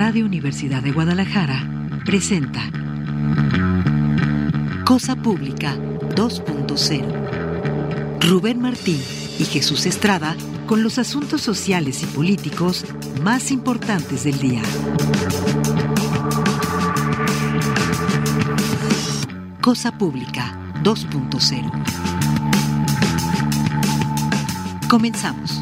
Radio Universidad de Guadalajara presenta Cosa Pública 2.0. Rubén Martín y Jesús Estrada con los asuntos sociales y políticos más importantes del día. Cosa Pública 2.0. Comenzamos.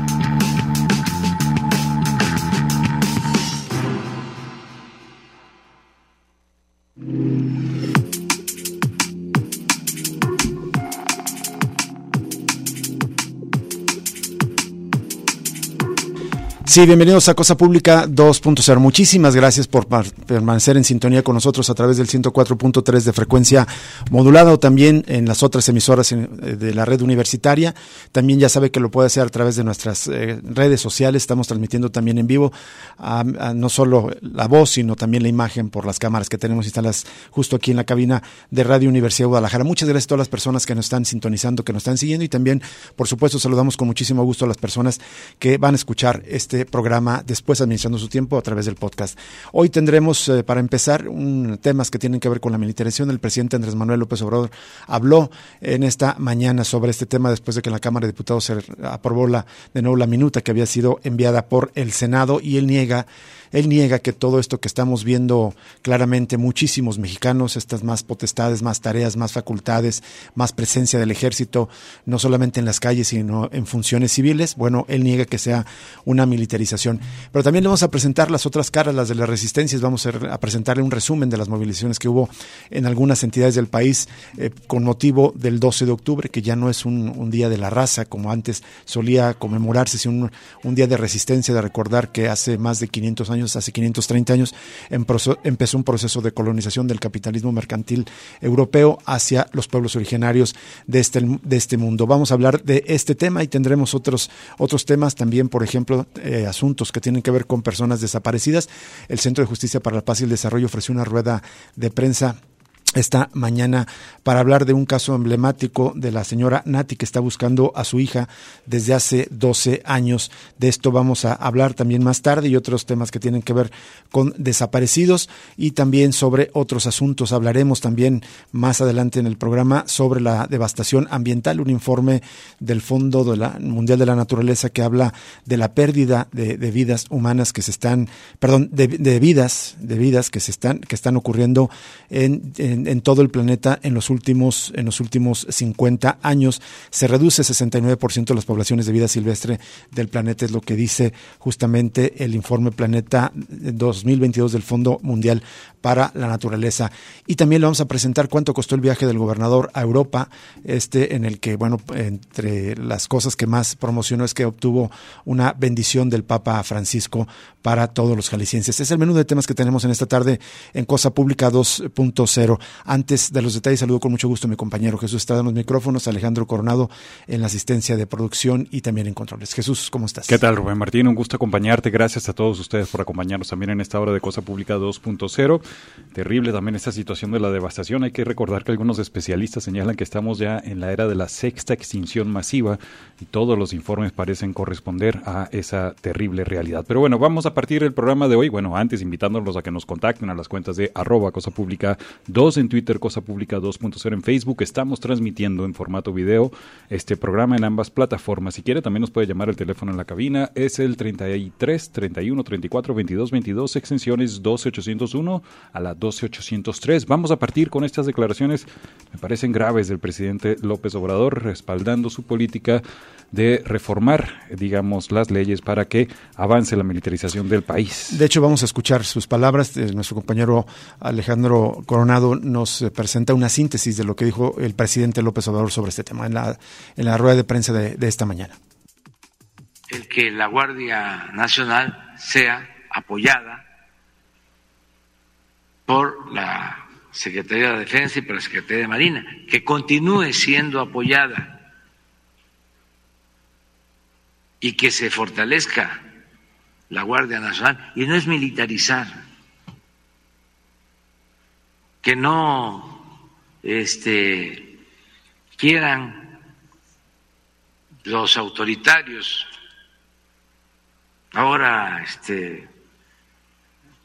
Sí, bienvenidos a Cosa Pública 2.0. Muchísimas gracias por permanecer en sintonía con nosotros a través del 104.3 de frecuencia modulada o también en las otras emisoras de la red universitaria. También ya sabe que lo puede hacer a través de nuestras redes sociales. Estamos transmitiendo también en vivo no solo la voz, sino también la imagen por las cámaras que tenemos instaladas justo aquí en la cabina de Radio Universidad de Guadalajara. Muchas gracias a todas las personas que nos están sintonizando, que nos están siguiendo y también, por supuesto, saludamos con muchísimo gusto a las personas que van a escuchar este programa después administrando su tiempo a través del podcast. Hoy tendremos para empezar temas que tienen que ver con la militarización. El presidente Andrés Manuel López Obrador habló en esta mañana sobre este tema después de que en la Cámara de Diputados se aprobó de nuevo la minuta que había sido enviada por el Senado y él niega que todo esto que estamos viendo claramente muchísimos mexicanos, estas más potestades, más tareas, más facultades, más presencia del ejército, no solamente en las calles, sino en funciones civiles, bueno, él niega que sea una militarización. Pero también le vamos a presentar las otras caras, las de las resistencias, vamos a presentarle un resumen de las movilizaciones que hubo en algunas entidades del país con motivo del 12 de octubre, que ya no es un día de la raza como antes solía conmemorarse, sino un día de resistencia, de recordar que hace más de 500 años, hace 530 años, empezó un proceso de colonización del capitalismo mercantil europeo hacia los pueblos originarios de este mundo. Vamos a hablar de este tema y tendremos otros temas también, por ejemplo, asuntos que tienen que ver con personas desaparecidas. El Centro de Justicia para la Paz y el Desarrollo ofreció una rueda de prensa esta mañana para hablar de un caso emblemático de la señora Nati, que está buscando a su hija desde hace 12 años. De esto vamos a hablar también más tarde y otros temas que tienen que ver con desaparecidos y también sobre otros asuntos. Hablaremos también más adelante en el programa sobre la devastación ambiental, un informe del Fondo Mundial de la Naturaleza que habla de la pérdida de vidas humanas que se están, de vidas que están ocurriendo en todo el planeta en los últimos 50 años. Se reduce 69% las poblaciones de vida silvestre del planeta, es lo que dice justamente el informe Planeta 2022 del Fondo Mundial para la Naturaleza. Y también le vamos a presentar cuánto costó el viaje del gobernador a Europa, en el que, bueno, entre las cosas que más promocionó es que obtuvo una bendición del Papa Francisco para todos los jaliscienses. Es el menú de temas que tenemos en esta tarde en Cosa Pública 2.0. Antes de los detalles, saludo con mucho gusto a mi compañero Jesús Estrada en los micrófonos, Alejandro Coronado en la asistencia de producción y también en controles. Jesús, ¿cómo estás? ¿Qué tal, Rubén Martín? Un gusto acompañarte. Gracias a todos ustedes por acompañarnos también en esta hora de Cosa Pública 2.0. Terrible también esta situación de la devastación. Hay que recordar que algunos especialistas señalan que estamos ya en la era de la sexta extinción masiva y todos los informes parecen corresponder a esa terrible realidad. Pero bueno, vamos a partir el programa de hoy. Bueno, antes invitándolos a que nos contacten a las cuentas de @Cosa Pública 2 en Twitter, Cosa Pública 2.0 en Facebook. Estamos transmitiendo en formato video este programa en ambas plataformas. Si quiere, también nos puede llamar al teléfono en la cabina. Es el 33 31 34 22 22, extensiones 12801 a la 12803. Vamos a partir con estas declaraciones, me parecen graves, del presidente López Obrador, respaldando su política de reformar, digamos, las leyes para que avance la militarización del país. De hecho, vamos a escuchar sus palabras. Nuestro compañero Alejandro Coronado nos presenta una síntesis de lo que dijo el presidente López Obrador sobre este tema en la rueda de prensa de esta mañana. El que la Guardia Nacional sea apoyada por la Secretaría de Defensa y por la Secretaría de Marina, que continúe siendo apoyada y que se fortalezca la Guardia Nacional. Y no es militarizar, que no quieran los autoritarios ahora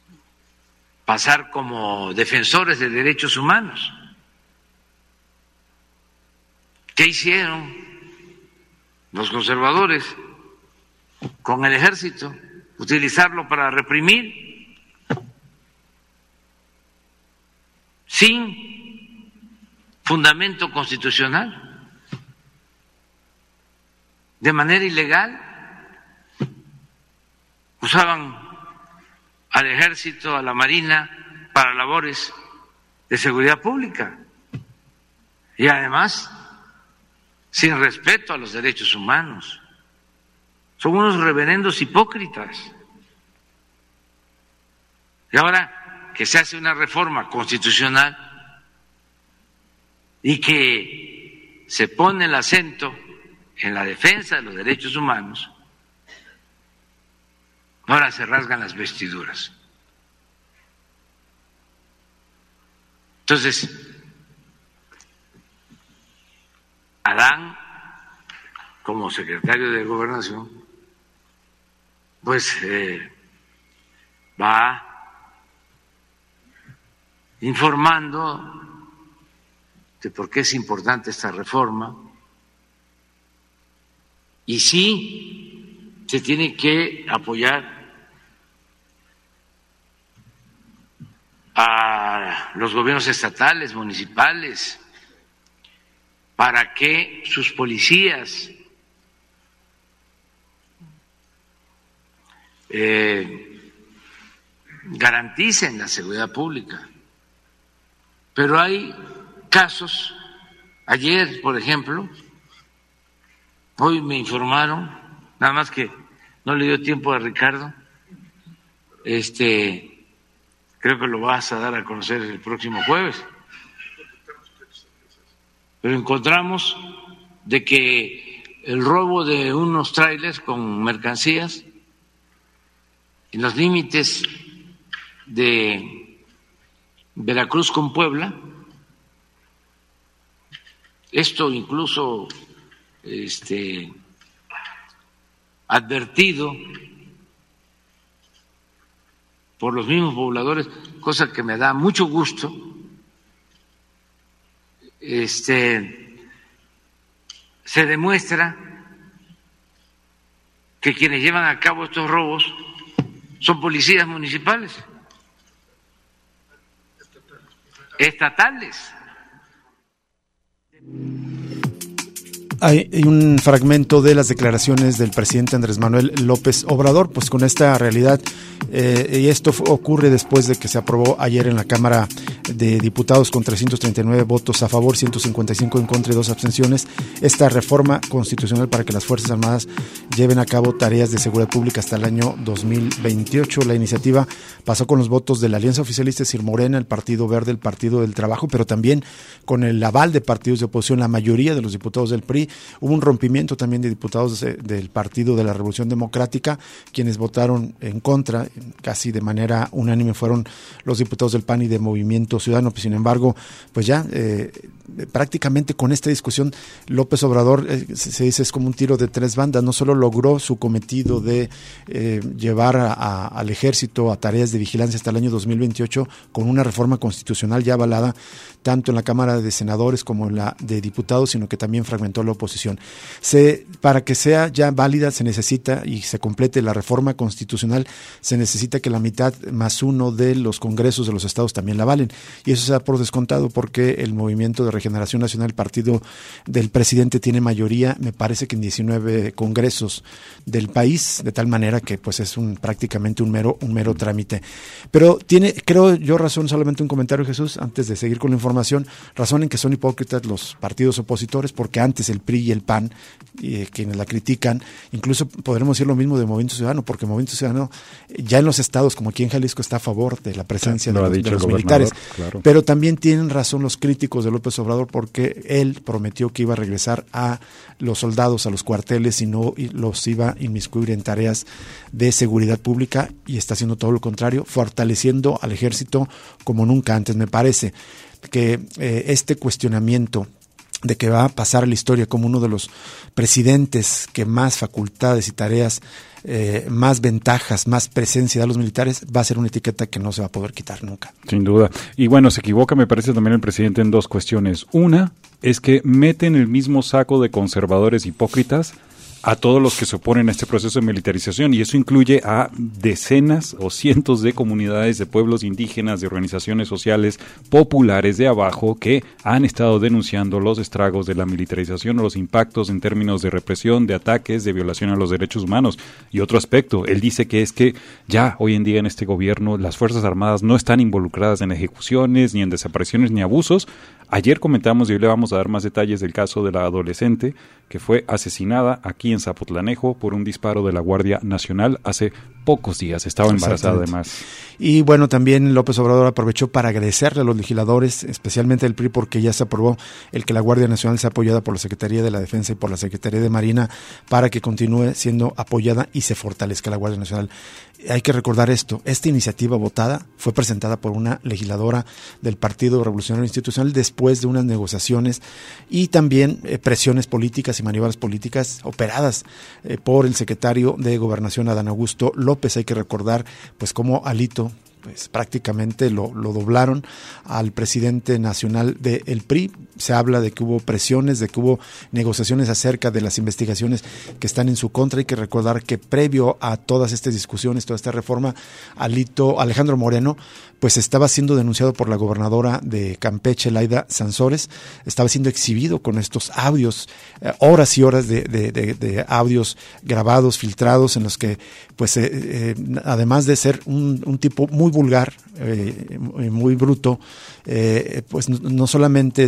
pasar como defensores de derechos humanos. ¿Qué hicieron los conservadores con el ejército? Utilizarlo para reprimir sin fundamento constitucional, de manera ilegal. Usaban al ejército, a la marina, para labores de seguridad pública y además sin respeto a los derechos humanos. Son unos reverendos hipócritas. Y ahora que se hace una reforma constitucional y que se pone el acento en la defensa de los derechos humanos, ahora se rasgan las vestiduras. Entonces, Adán, como secretario de Gobernación, pues va informando de por qué es importante esta reforma y sí se tiene que apoyar a los gobiernos estatales, municipales, para que sus policías garanticen la seguridad pública. Pero hay casos, ayer, por ejemplo, hoy me informaron, nada más que no le dio tiempo a Ricardo, creo que lo vas a dar a conocer el próximo jueves, pero encontramos de que el robo de unos trailers con mercancías en los límites de Veracruz con Puebla, esto incluso advertido por los mismos pobladores, cosa que me da mucho gusto, se demuestra que quienes llevan a cabo estos robos son policías municipales, estatales. Hay un fragmento de las declaraciones del presidente Andrés Manuel López Obrador, pues con esta realidad, y esto ocurre después de que se aprobó ayer en la Cámara de Diputados con 339 votos a favor, 155 en contra y 2 abstenciones, esta reforma constitucional para que las Fuerzas Armadas lleven a cabo tareas de seguridad pública hasta el año 2028. La iniciativa pasó con los votos de la Alianza Oficialista, es decir, Morena, el Partido Verde, el Partido del Trabajo, pero también con el aval de partidos de oposición, la mayoría de los diputados del PRI. Hubo un rompimiento también de diputados del Partido de la Revolución Democrática, quienes votaron en contra, casi de manera unánime fueron los diputados del PAN y de Movimiento Ciudadano. Pues, sin embargo, pues ya prácticamente con esta discusión López Obrador se dice es como un tiro de tres bandas. No solo logró su cometido de llevar al ejército a tareas de vigilancia hasta el año 2028 con una reforma constitucional ya avalada tanto en la Cámara de Senadores como en la de Diputados, sino que también fragmentó la oposición. Para que sea ya válida se necesita y se complete la reforma constitucional, se necesita que la mitad más uno de los congresos de los estados también la avalen, y eso se da por descontado porque el Movimiento de Regeneración Nacional, el partido del presidente, tiene mayoría, me parece que en 19 congresos del país, de tal manera que pues es prácticamente un mero trámite. Pero tiene, creo yo, razón, solamente un comentario, Jesús, antes de seguir con la información, razón en que son hipócritas los partidos opositores, porque antes el PRI y el PAN, quienes la critican, incluso podremos decir lo mismo de Movimiento Ciudadano, porque Movimiento Ciudadano ya en los estados, como aquí en Jalisco, está a favor de la presencia de los militares, claro. Pero también tienen razón los críticos de López Obrador, porque él prometió que iba a regresar a los soldados a los cuarteles y no los iba a inmiscuir en tareas de seguridad pública, y está haciendo todo lo contrario, fortaleciendo al ejército como nunca antes. Me parece que este cuestionamiento de que va a pasar a la historia como uno de los presidentes que más facultades y tareas, más ventajas, más presencia da a los militares, va a ser una etiqueta que no se va a poder quitar nunca. Sin duda. Y bueno, se equivoca, me parece, también el presidente en dos cuestiones. Una es que mete en el mismo saco de conservadores hipócritas a todos los que se oponen a este proceso de militarización, y eso incluye a decenas o cientos de comunidades, de pueblos indígenas, de organizaciones sociales populares de abajo que han estado denunciando los estragos de la militarización o los impactos en términos de represión, de ataques, de violación a los derechos humanos. Y otro aspecto, él dice que es que ya hoy en día en este gobierno las Fuerzas Armadas no están involucradas en ejecuciones, ni en desapariciones, ni abusos. Ayer comentamos, y hoy le vamos a dar más detalles del caso de la adolescente que fue asesinada aquí en Zapotlanejo por un disparo de la Guardia Nacional hace pocos días. Estaba embarazada además. Y bueno, también López Obrador aprovechó para agradecerle a los legisladores, especialmente del PRI, porque ya se aprobó el que la Guardia Nacional sea apoyada por la Secretaría de la Defensa y por la Secretaría de Marina para que continúe siendo apoyada y se fortalezca la Guardia Nacional. Hay que recordar esto, esta iniciativa votada fue presentada por una legisladora del Partido Revolucionario Institucional después de unas negociaciones y también presiones políticas y maniobras políticas operadas por el secretario de Gobernación, Adán Augusto López. Hay que recordar pues cómo Alito pues prácticamente lo doblaron al presidente nacional del PRI. Se habla de que hubo presiones, de que hubo negociaciones acerca de las investigaciones que están en su contra. Hay que recordar que previo a todas estas discusiones, toda esta reforma, Alejandro Moreno, pues estaba siendo denunciado por la gobernadora de Campeche, Laida Sansores, estaba siendo exhibido con estos audios, horas y horas de audios grabados, filtrados, en los que, pues, además de ser un tipo muy vulgar, muy bruto, pues no solamente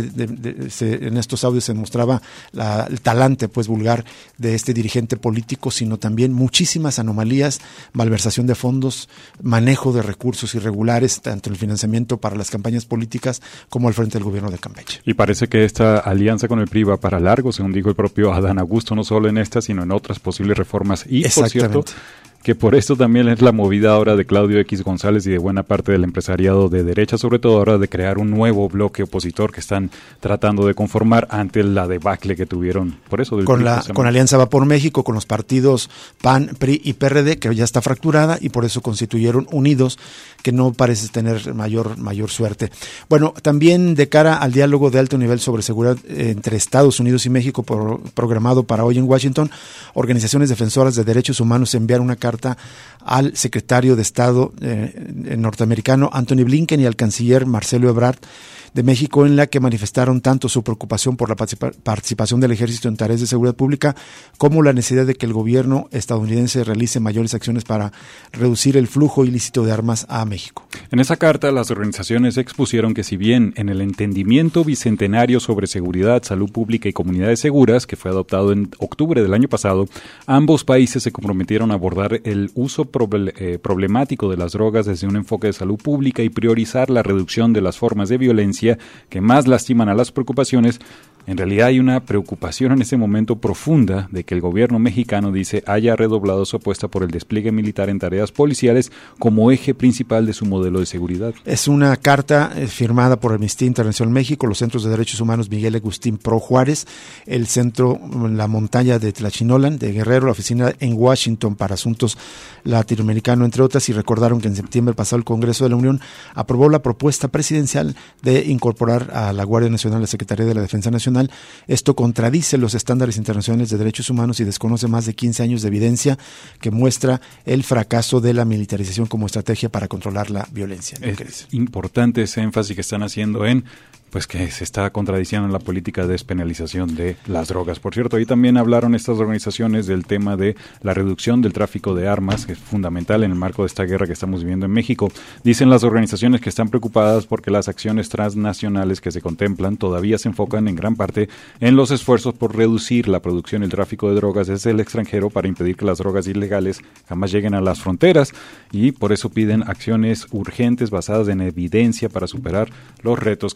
en estos audios se mostraba el talante pues vulgar de este dirigente político, sino también muchísimas anomalías, malversación de fondos, manejo de recursos irregulares, tanto el financiamiento para las campañas políticas como al frente del gobierno de Campeche. Y parece que esta alianza con el PRI va para largo, según dijo el propio Adán Augusto, no solo en esta, sino en otras posibles reformas. Y por cierto, que por esto también es la movida ahora de Claudio X González y de buena parte del empresariado de derecha, sobre todo ahora de crear un nuevo bloque opositor que están tratando de conformar ante la debacle que tuvieron. Por eso con Alianza Va por México, con los partidos PAN, PRI y PRD, que ya está fracturada, y por eso constituyeron Unidos, que no parece tener mayor suerte. Bueno, también de cara al diálogo de alto nivel sobre seguridad entre Estados Unidos y México programado para hoy en Washington, organizaciones defensoras de derechos humanos enviaron una carta al secretario de Estado norteamericano Anthony Blinken y al canciller Marcelo Ebrard de México, en la que manifestaron tanto su preocupación por la participación del ejército en tareas de seguridad pública como la necesidad de que el gobierno estadounidense realice mayores acciones para reducir el flujo ilícito de armas a México. En esa carta, las organizaciones expusieron que si bien en el entendimiento bicentenario sobre seguridad, salud pública y comunidades seguras, que fue adoptado en octubre del año pasado, ambos países se comprometieron a abordar el uso problemático de las drogas desde un enfoque de salud pública y priorizar la reducción de las formas de violencia que más lastiman a las preocupaciones. En realidad hay una preocupación en este momento profunda de que el gobierno mexicano, dice, haya redoblado su apuesta por el despliegue militar en tareas policiales como eje principal de su modelo de seguridad. Es una carta firmada por Amnistía Internacional México, los Centros de Derechos Humanos Miguel Agustín Pro Juárez, el Centro La Montaña de Tlachinolan, de Guerrero, la oficina en Washington para Asuntos Latinoamericanos, entre otras, y recordaron que en septiembre pasado el Congreso de la Unión aprobó la propuesta presidencial de incorporar a la Guardia Nacional a la Secretaría de la Defensa Nacional. Esto contradice los estándares internacionales de derechos humanos y desconoce más de 15 años de evidencia que muestra el fracaso de la militarización como estrategia para controlar la violencia. Es importante ese énfasis que están haciendo en pues que se está contradiciendo en la política de despenalización de las drogas. Por cierto, ahí también hablaron estas organizaciones del tema de la reducción del tráfico de armas, que es fundamental en el marco de esta guerra que estamos viviendo en México. Dicen las organizaciones que están preocupadas porque las acciones transnacionales que se contemplan todavía se enfocan en gran parte en los esfuerzos por reducir la producción y el tráfico de drogas desde el extranjero para impedir que las drogas ilegales jamás lleguen a las fronteras, y por eso piden acciones urgentes basadas en evidencia para superar los retos que enfrentan a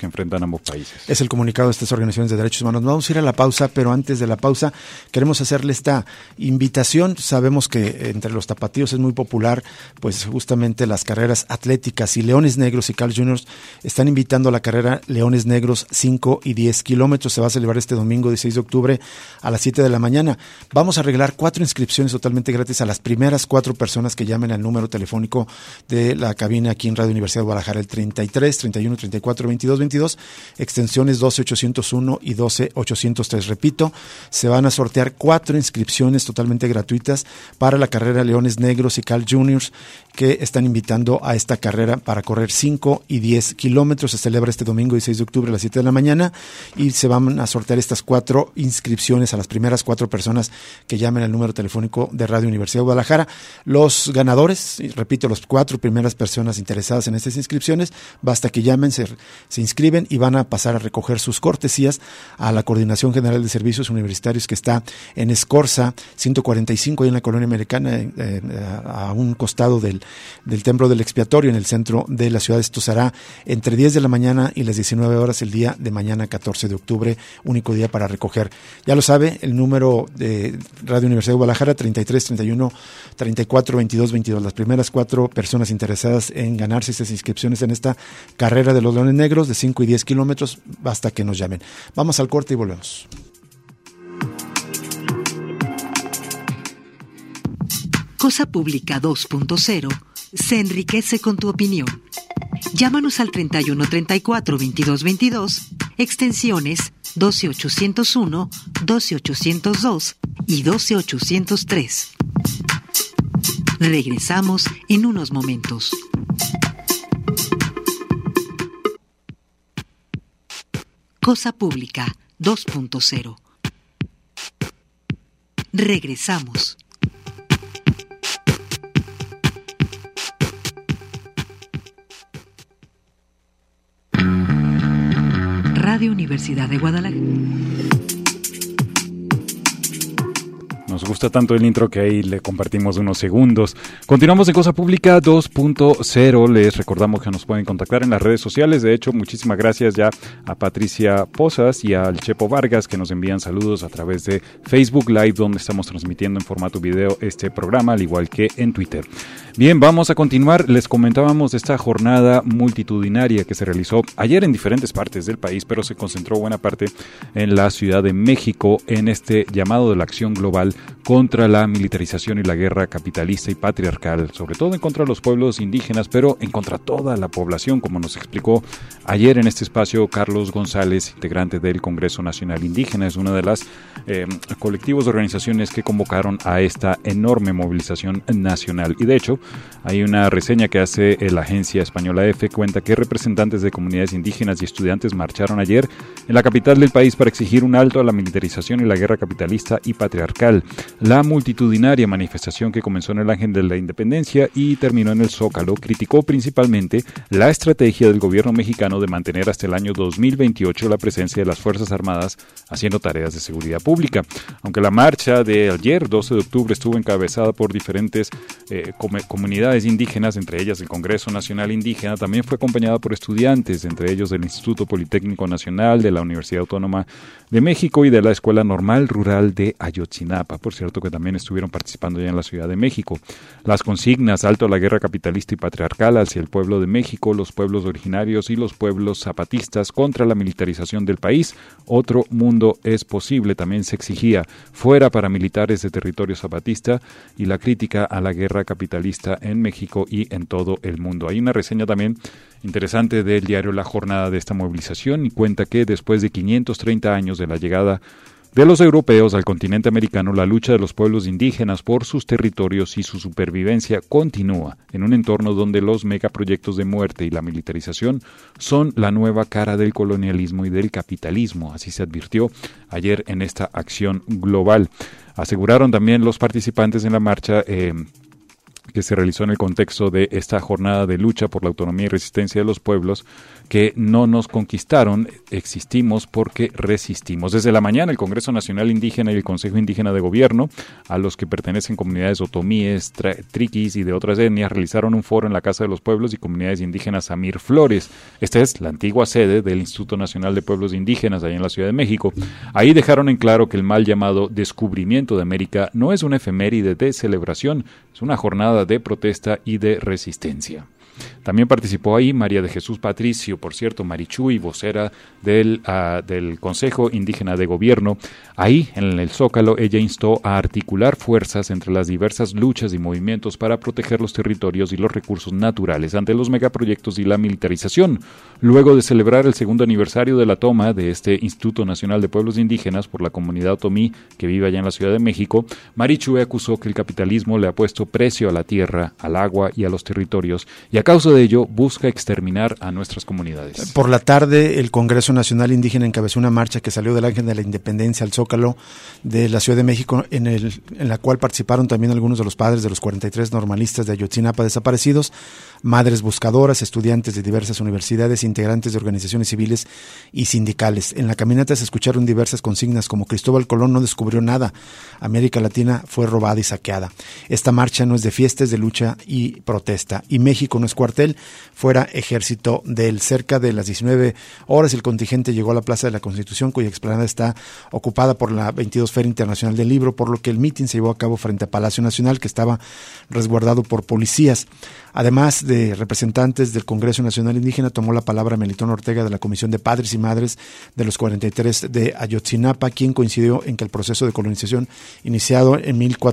ambos países. Es el comunicado de estas organizaciones de derechos humanos. Vamos a ir a la pausa, pero antes de la pausa queremos hacerle esta invitación. Sabemos que entre los tapatíos es muy popular, pues justamente las carreras atléticas, y Leones Negros y Carl Jr. están invitando a la carrera Leones Negros 5 y 10 kilómetros. Se va a celebrar este domingo 16 de octubre a las 7 de la mañana. Vamos a arreglar 4 inscripciones totalmente gratis a las primeras 4 personas que llamen al número telefónico de la cabina aquí en Radio Universidad de Guadalajara, el 33 31 34 22 22, extensiones 12801 y 12803. Repito, se van a sortear 4 inscripciones totalmente gratuitas para la carrera Leones Negros y Carl Jr., que están invitando a esta carrera para correr 5 y 10 kilómetros. Se celebra este domingo 16 de octubre a las 7 de la mañana y se van a sortear estas 4 inscripciones a las primeras 4 personas que llamen al número telefónico de Radio Universidad de Guadalajara. Los ganadores, repito, las 4 primeras personas interesadas en estas inscripciones, basta que llamen, se inscriben y van a pasar a recoger sus cortesías a la Coordinación General de Servicios Universitarios, que está en Escorza 145, ahí en la Colonia Americana, a un costado del Templo del Expiatorio, en el centro de la ciudad. Esto será entre 10 de la mañana y las 19 horas el día de mañana, 14 de octubre, único día para recoger. Ya lo sabe, el número de Radio Universidad de Guadalajara, 33 31 34 22 22. Las primeras 4 personas interesadas en ganarse estas inscripciones en esta carrera de los Leones Negros de 5 y 10 kilómetros, basta que nos llamen. Vamos al corte y volvemos. Cosa Pública 2.0 se enriquece con tu opinión. Llámanos al 31 34 22 22, extensiones 12801, 12802 y 12803. Regresamos en unos momentos. Cosa Pública 2.0. Regresamos. Radio Universidad de Guadalajara. Nos gusta tanto el intro que ahí le compartimos unos segundos. Continuamos en Cosa Pública 2.0. Les recordamos que nos pueden contactar en las redes sociales. De hecho, muchísimas gracias ya a Patricia Posas y al Chepo Vargas, que nos envían saludos a través de Facebook Live, donde estamos transmitiendo en formato video este programa, al igual que en Twitter. Bien, vamos a continuar. Les comentábamos de esta jornada multitudinaria que se realizó ayer en diferentes partes del país, pero se concentró buena parte en la Ciudad de México, en este llamado de la acción global contra la militarización y la guerra capitalista y patriarcal, sobre todo en contra de los pueblos indígenas, pero en contra de toda la población, como nos explicó ayer en este espacio Carlos González, integrante del Congreso Nacional Indígena. Es una de las colectivos de organizaciones que convocaron a esta enorme movilización nacional. Y de hecho, hay una reseña que hace la agencia española EFE, cuenta que representantes de comunidades indígenas y estudiantes marcharon ayer en la capital del país para exigir un alto a la militarización y la guerra capitalista y patriarcal. La multitudinaria manifestación, que comenzó en el Ángel de la Independencia y terminó en el Zócalo, criticó principalmente la estrategia del gobierno mexicano de mantener hasta el año 2028 la presencia de las Fuerzas Armadas haciendo tareas de seguridad pública. Aunque la marcha de ayer, 12 de octubre, estuvo encabezada por diferentes comunidades indígenas, entre ellas el Congreso Nacional Indígena, también fue acompañada por estudiantes, entre ellos del Instituto Politécnico Nacional, de la Universidad Autónoma de México y de la Escuela Normal Rural de Ayotzinapa, por cierto, que también estuvieron participando ya en la Ciudad de México. Las consignas: alto a la guerra capitalista y patriarcal hacia el pueblo de México, los pueblos originarios y los pueblos zapatistas, contra la militarización del país, otro mundo es posible, también se exigía, fuera paramilitares de territorio zapatista, y la crítica a la guerra capitalista en México y en todo el mundo. Hay una reseña también interesante del diario La Jornada de esta movilización, y cuenta que después de 530 años de la llegada de los europeos al continente americano, la lucha de los pueblos indígenas por sus territorios y su supervivencia continúa en un entorno donde los megaproyectos de muerte y la militarización son la nueva cara del colonialismo y del capitalismo, así se advirtió ayer en esta acción global. Aseguraron también los participantes en la marcha que se realizó en el contexto de esta jornada de lucha por la autonomía y resistencia de los pueblos que no nos conquistaron, existimos porque resistimos. Desde la mañana el Congreso Nacional Indígena y el Consejo Indígena de Gobierno, a los que pertenecen comunidades otomíes, triquis y de otras etnias, realizaron un foro en la Casa de los Pueblos y Comunidades Indígenas Samir Flores. Esta es la antigua sede del Instituto Nacional de Pueblos Indígenas allá en la Ciudad de México. Ahí dejaron en claro que el mal llamado descubrimiento de América no es una efeméride de celebración, es una jornada de protesta y de resistencia. También participó ahí María de Jesús Patricio, por cierto, Marichuy, vocera del Consejo Indígena de Gobierno. Ahí, en el Zócalo, ella instó a articular fuerzas entre las diversas luchas y movimientos para proteger los territorios y los recursos naturales ante los megaproyectos y la militarización. Luego de celebrar el segundo aniversario de la toma de este Instituto Nacional de Pueblos Indígenas por la comunidad otomí que vive allá en la Ciudad de México, Marichuy acusó que el capitalismo le ha puesto precio a la tierra, al agua y a los territorios, y a causa de ello busca exterminar a nuestras comunidades. Por la tarde, el Congreso Nacional Indígena encabezó una marcha que salió del Ángel de la Independencia al Zócalo de la Ciudad de México, en la cual participaron también algunos de los padres de los 43 normalistas de Ayotzinapa desaparecidos, madres buscadoras, estudiantes de diversas universidades, integrantes de organizaciones civiles y sindicales. En la caminata se escucharon diversas consignas como Cristóbal Colón no descubrió nada, América Latina fue robada y saqueada. Esta marcha no es de fiesta, es de lucha y protesta. Y México no es cuartel, fuera ejército de él. Cerca de las 19 horas el contingente llegó a la Plaza de la Constitución, cuya explanada está ocupada por la 22 Feria Internacional del Libro, por lo que el mitin se llevó a cabo frente a Palacio Nacional, que estaba resguardado por policías. Además de representantes del Congreso Nacional Indígena, tomó la palabra Melitón Ortega de la Comisión de Padres y Madres de los 43 de Ayotzinapa, quien coincidió en que el proceso de colonización iniciado en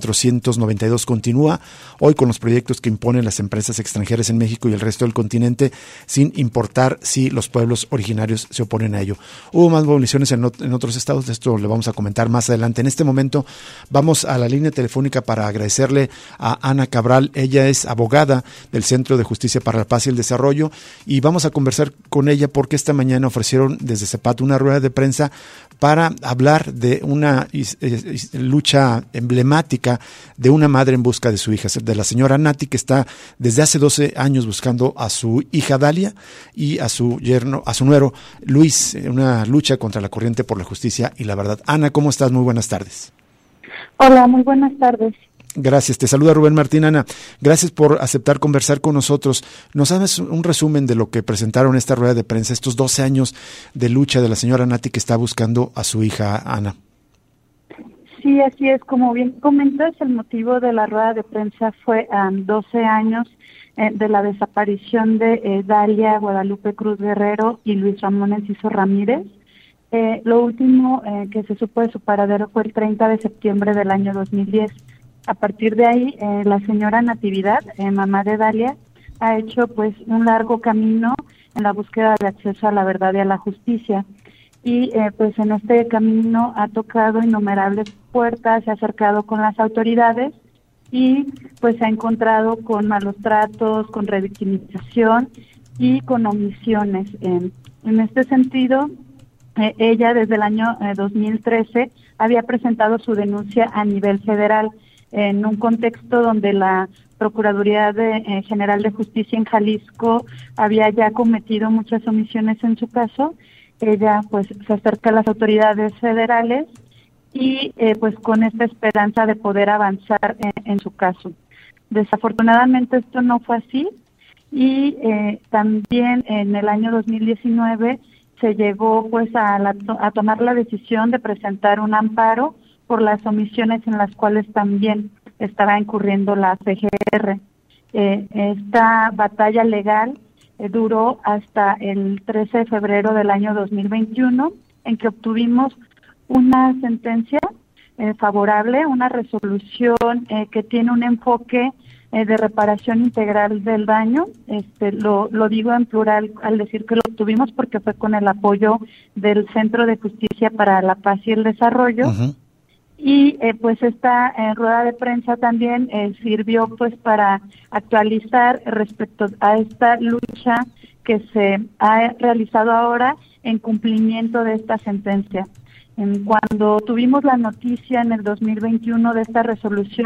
1492 continúa hoy con los proyectos que imponen las empresas extranjeras en México y el resto del continente, sin importar si los pueblos originarios se oponen a ello. Hubo más movilizaciones en otros estados, de esto le vamos a comentar más adelante. En este momento vamos a la línea telefónica para agradecerle a Ana Cabral. Ella es abogada del Centro de Justicia para la Paz y el Desarrollo, y vamos a conversar con ella porque esta mañana ofrecieron desde CEPAT una rueda de prensa para hablar de una lucha emblemática de una madre en busca de su hija, de la señora Nati, que está desde hace 12 años buscando a su hija Dalia y a su yerno, a su nuero Luis, una lucha contra la corriente por la justicia y la verdad. Ana, ¿cómo estás? Muy buenas tardes. Hola, muy buenas tardes. Gracias, te saluda Rubén Martín. Ana, gracias por aceptar conversar con nosotros. ¿Nos haces un resumen de lo que presentaron en esta rueda de prensa, estos 12 años de lucha de la señora Nati que está buscando a su hija Ana? Sí, así es. Como bien comentas, el motivo de la rueda de prensa fue 12 años de la desaparición de Dalia Guadalupe Cruz Guerrero y Luis Ramón Enciso Ramírez. Lo último que se supo de su paradero fue el 30 de septiembre del año 2010. A partir de ahí, la señora Natividad, mamá de Dalia, ha hecho pues un largo camino en la búsqueda de acceso a la verdad y a la justicia. Y pues en este camino ha tocado innumerables puertas, se ha acercado con las autoridades y pues se ha encontrado con malos tratos, con revictimización y con omisiones. En este sentido, ella desde el año 2013 había presentado su denuncia a nivel federal, en un contexto donde la Procuraduría General de Justicia en Jalisco había ya cometido muchas omisiones en su caso. Ella pues se acerca a las autoridades federales y pues con esta esperanza de poder avanzar en su caso. Desafortunadamente esto no fue así y también en el año 2019 se llegó pues a tomar la decisión de presentar un amparo por las omisiones en las cuales también estaba incurriendo la CGR. Esta batalla legal duró hasta el 13 de febrero del año 2021, en que obtuvimos una sentencia favorable, una resolución que tiene un enfoque de reparación integral del daño. Lo digo en plural al decir que lo obtuvimos porque fue con el apoyo del Centro de Justicia para la Paz y el Desarrollo. Uh-huh. Y pues esta rueda de prensa también sirvió pues para actualizar respecto a esta lucha que se ha realizado ahora en cumplimiento de esta sentencia. Cuando tuvimos la noticia en el 2021 de esta resolución,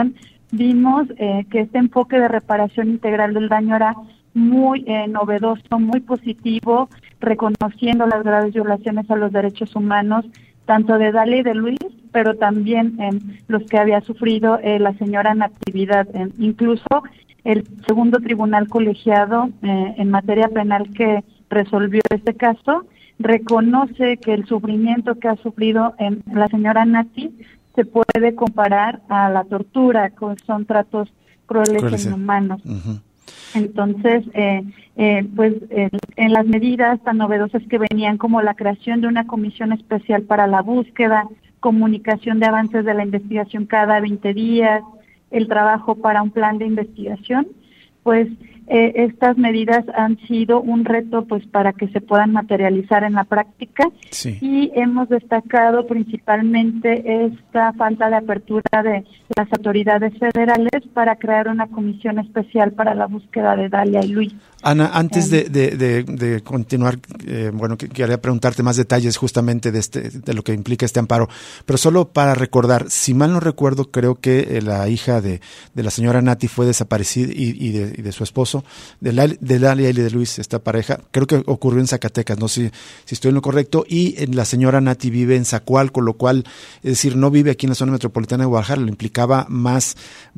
vimos que este enfoque de reparación integral del daño era muy novedoso, muy positivo, reconociendo las graves violaciones a los derechos humanos, tanto de Dalia y de Luis, pero también los que había sufrido la señora Natividad. Incluso el segundo tribunal colegiado en materia penal que resolvió este caso reconoce que el sufrimiento que ha sufrido la señora Nati se puede comparar a la tortura, que son tratos crueles e inhumanos. Uh-huh. Entonces, en las medidas tan novedosas que venían, como la creación de una comisión especial para la búsqueda, comunicación de avances de la investigación cada 20 días, el trabajo para un plan de investigación, pues estas medidas han sido un reto pues para que se puedan materializar en la práctica. Sí. Y hemos destacado principalmente esta falta de apertura de las autoridades federales para crear una comisión especial para la búsqueda de Dalia y Luis. Ana, antes de continuar, quería preguntarte más detalles justamente de lo que implica este amparo, pero solo para recordar, si mal no recuerdo, creo que la hija de la señora Nati fue desaparecida y de su esposo, de Dalia y de Luis, esta pareja, creo que ocurrió en Zacatecas, no sé si estoy en lo correcto, y la señora Nati vive en Zacualco, con lo cual, es decir, no vive aquí en la zona metropolitana de Guadalajara, le implicaba más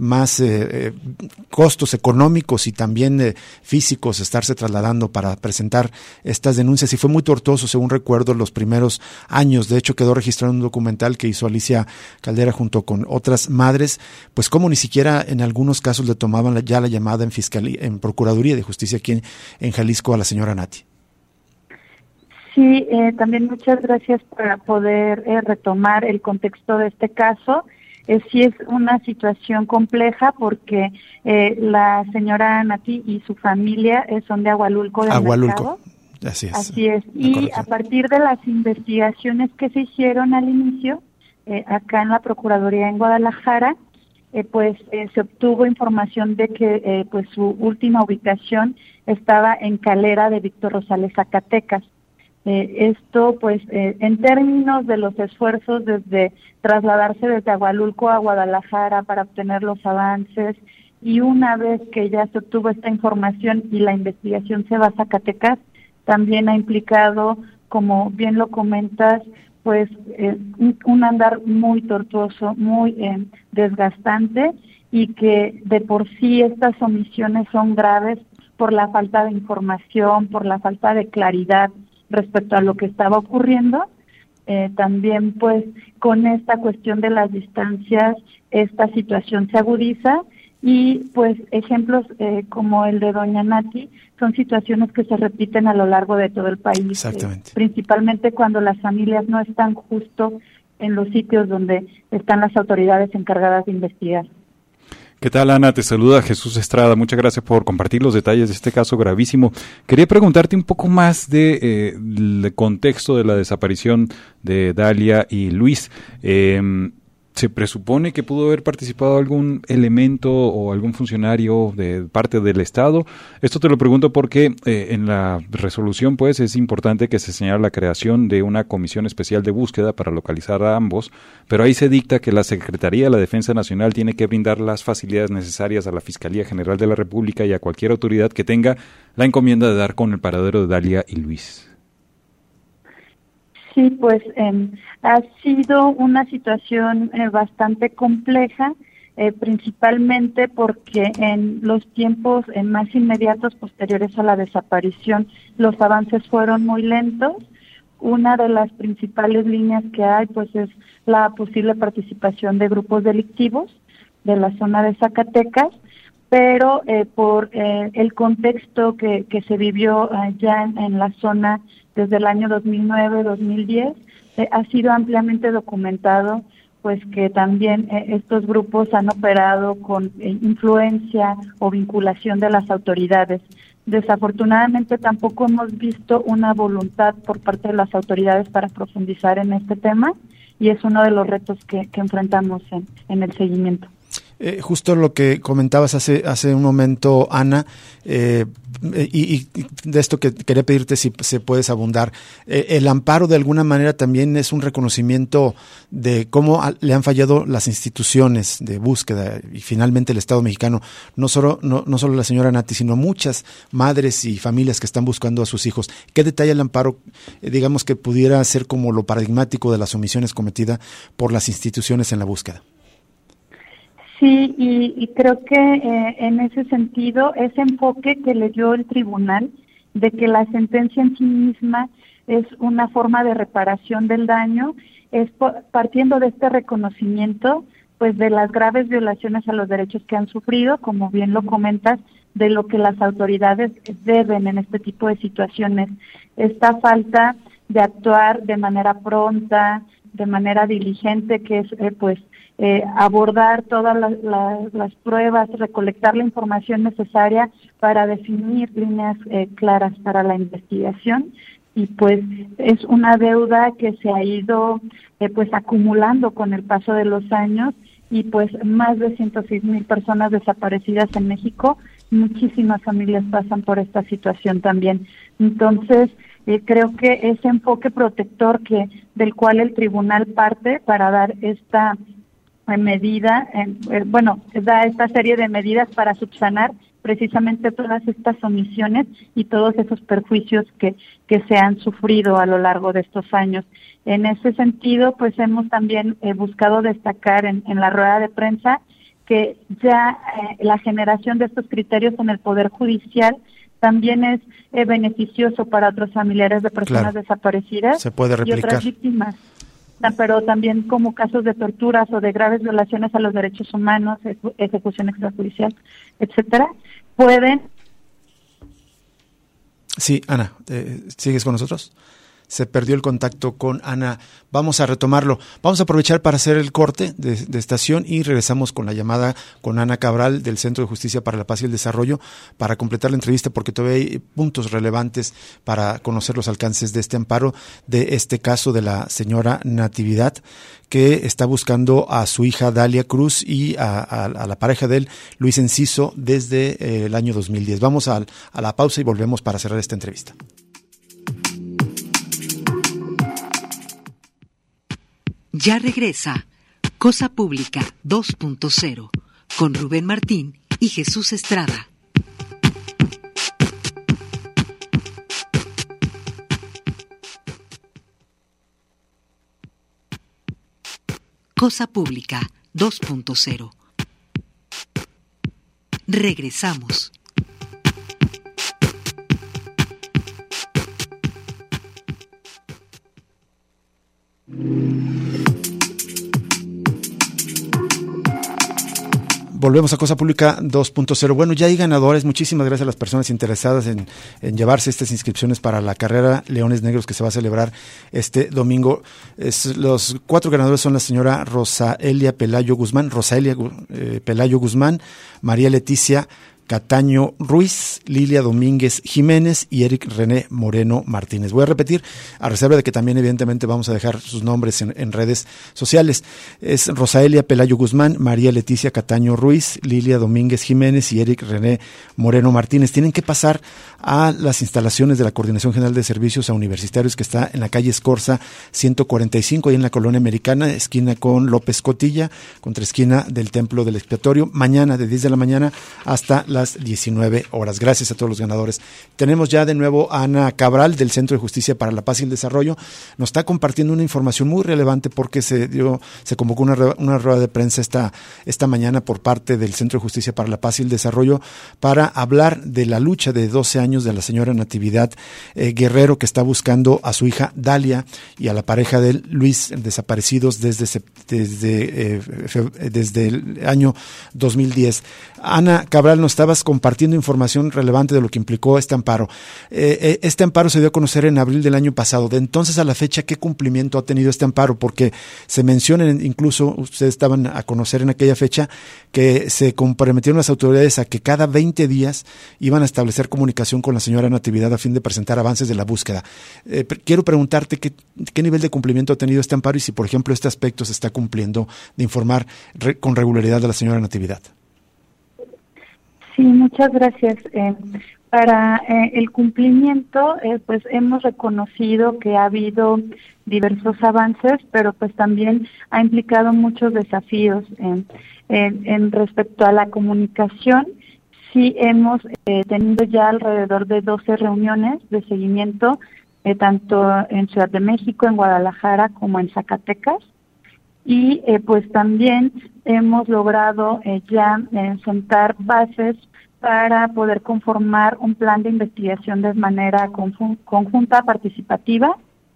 costos económicos y también físicos estarse trasladando para presentar estas denuncias, y fue muy tortuoso, según recuerdo, los primeros años. De hecho, quedó registrado en un documental que hizo Alicia Caldera junto con otras madres, pues como ni siquiera en algunos casos le tomaban ya la llamada en Procuraduría de Justicia aquí en Jalisco a la señora Nati. Sí, también muchas gracias por poder retomar el contexto de este caso. Sí es una situación compleja porque la señora Nati y su familia son de Agualulco del Mercado. Así es. Así es. Y a partir de las investigaciones que se hicieron al inicio, acá en la Procuraduría en Guadalajara, se obtuvo información de que su última ubicación estaba en Calera de Víctor Rosales, Zacatecas. Esto, en términos de los esfuerzos desde trasladarse desde Agualulco a Guadalajara para obtener los avances, y una vez que ya se obtuvo esta información y la investigación se va a Zacatecas, también ha implicado, como bien lo comentas, un andar muy tortuoso, muy desgastante, y que de por sí estas omisiones son graves por la falta de información, por la falta de claridad respecto a lo que estaba ocurriendo. También con esta cuestión de las distancias esta situación se agudiza, y ejemplos como el de doña Nati son situaciones que se repiten a lo largo de todo el país. Exactamente. Principalmente cuando las familias no están justo en los sitios donde están las autoridades encargadas de investigar. ¿Qué tal, Ana? Te saluda Jesús Estrada. Muchas gracias por compartir los detalles de este caso gravísimo. Quería preguntarte un poco más del contexto de la desaparición de Dalia y Luis. ¿Se presupone que pudo haber participado algún elemento o algún funcionario de parte del Estado? Esto te lo pregunto porque en la resolución es importante que se señale la creación de una comisión especial de búsqueda para localizar a ambos, pero ahí se dicta que la Secretaría de la Defensa Nacional tiene que brindar las facilidades necesarias a la Fiscalía General de la República y a cualquier autoridad que tenga la encomienda de dar con el paradero de Dalia y Luis. Sí, ha sido una situación bastante compleja, principalmente porque en los tiempos más inmediatos posteriores a la desaparición los avances fueron muy lentos. Una de las principales líneas que hay es la posible participación de grupos delictivos de la zona de Zacatecas, pero por el contexto que se vivió ya en la zona desde el año 2009-2010, ha sido ampliamente documentado que también estos grupos han operado con influencia o vinculación de las autoridades. Desafortunadamente tampoco hemos visto una voluntad por parte de las autoridades para profundizar en este tema, y es uno de los retos que enfrentamos en el seguimiento. Justo lo que comentabas hace un momento, Ana, y de esto que quería pedirte si se puedes abundar. El amparo de alguna manera también es un reconocimiento de cómo le han fallado las instituciones de búsqueda y finalmente el Estado mexicano, no solo la señora Nati, sino muchas madres y familias que están buscando a sus hijos. ¿Qué detalla el amparo, digamos, que pudiera ser como lo paradigmático de las omisiones cometidas por las instituciones en la búsqueda? Sí, y creo que en ese sentido, ese enfoque que le dio el tribunal de que la sentencia en sí misma es una forma de reparación del daño, es partiendo de este reconocimiento, pues de las graves violaciones a los derechos que han sufrido, como bien lo comentas, de lo que las autoridades deben en este tipo de situaciones. Esta falta de actuar de manera pronta, de manera diligente, que es abordar todas las pruebas, recolectar la información necesaria para definir líneas claras para la investigación, y pues es una deuda que se ha ido acumulando con el paso de los años, y pues más de 106,000 personas desaparecidas en México. Muchísimas familias pasan por esta situación también. Entonces, creo que ese enfoque protector del cual el tribunal parte para dar esta medida, da esta serie de medidas para subsanar precisamente todas estas omisiones y todos esos perjuicios que se han sufrido a lo largo de estos años. En ese sentido, pues hemos también buscado destacar en la rueda de prensa que ya la generación de estos criterios en el Poder Judicial también es beneficioso para otros familiares de personas desaparecidas. Se puede replicar. Y otras víctimas, pero también como casos de torturas o de graves violaciones a los derechos humanos, ejecución extrajudicial, etcétera, pueden. Sí, Ana, ¿sigues con nosotros? Se perdió el contacto con Ana. Vamos a retomarlo. Vamos a aprovechar para hacer el corte de estación y regresamos con la llamada con Ana Cabral del Centro de Justicia para la Paz y el Desarrollo para completar la entrevista, porque todavía hay puntos relevantes para conocer los alcances de este amparo, de este caso de la señora Natividad, que está buscando a su hija Dalia Cruz y a la pareja de él, Luis Enciso, desde el año 2010. Vamos a la pausa y volvemos para cerrar esta entrevista. Ya regresa Cosa Pública 2.0 con Rubén Martín y Jesús Estrada. Cosa Pública 2.0. Regresamos. Volvemos a Cosa Pública 2.0. Bueno, ya hay ganadores. Muchísimas gracias a las personas interesadas en llevarse estas inscripciones para la carrera Leones Negros que se va a celebrar este domingo. Los 4 ganadores son la señora Rosaelia Pelayo Guzmán, María Leticia Cataño Ruiz, Lilia Domínguez Jiménez y Eric René Moreno Martínez. Voy a repetir, a reserva de que también evidentemente vamos a dejar sus nombres en redes sociales. Es Rosaelia Pelayo Guzmán, María Leticia Cataño Ruiz, Lilia Domínguez Jiménez y Eric René Moreno Martínez. Tienen que pasar a las instalaciones de la Coordinación General de Servicios a Universitarios, que está en la calle Escorza 145, ahí en la Colonia Americana, esquina con López Cotilla, contra esquina del Templo del Expiatorio, mañana de 10 de la mañana hasta las 19 horas. Gracias a todos los ganadores. Tenemos ya de nuevo a Ana Cabral del Centro de Justicia para la Paz y el Desarrollo. Nos está compartiendo una información muy relevante porque se convocó una rueda de prensa esta mañana por parte del Centro de Justicia para la Paz y el Desarrollo para hablar de la lucha de 12 años de la señora Natividad Guerrero, que está buscando a su hija Dalia y a la pareja de él, Luis, desaparecidos desde el año 2010. Ana Cabral nos estaba estabas compartiendo información relevante de lo que implicó este amparo. Este amparo se dio a conocer en abril del año pasado. De entonces a la fecha, ¿qué cumplimiento ha tenido este amparo? Porque se menciona, incluso ustedes estaban a conocer en aquella fecha, que se comprometieron las autoridades a que cada 20 días iban a establecer comunicación con la señora Natividad a fin de presentar avances de la búsqueda. Quiero preguntarte qué nivel de cumplimiento ha tenido este amparo y si, por ejemplo, este aspecto se está cumpliendo de informar con regularidad a la señora Natividad. Sí, muchas gracias. Para el cumplimiento, pues hemos reconocido que ha habido diversos avances, pero pues también ha implicado muchos desafíos en respecto a la comunicación. Sí hemos tenido ya alrededor de 12 reuniones de seguimiento, tanto en Ciudad de México, en Guadalajara, como en Zacatecas. Y pues también hemos logrado ya sentar bases para poder conformar un plan de investigación de manera conjunta, participativa.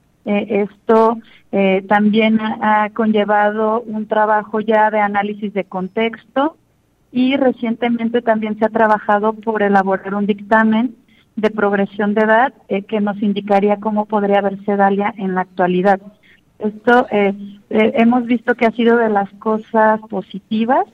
Esto también ha conllevado un trabajo ya de análisis de contexto y recientemente también se ha trabajado por elaborar un dictamen de progresión de edad que nos indicaría cómo podría verse Dalia en la actualidad. Esto hemos visto que ha sido de las cosas positivas,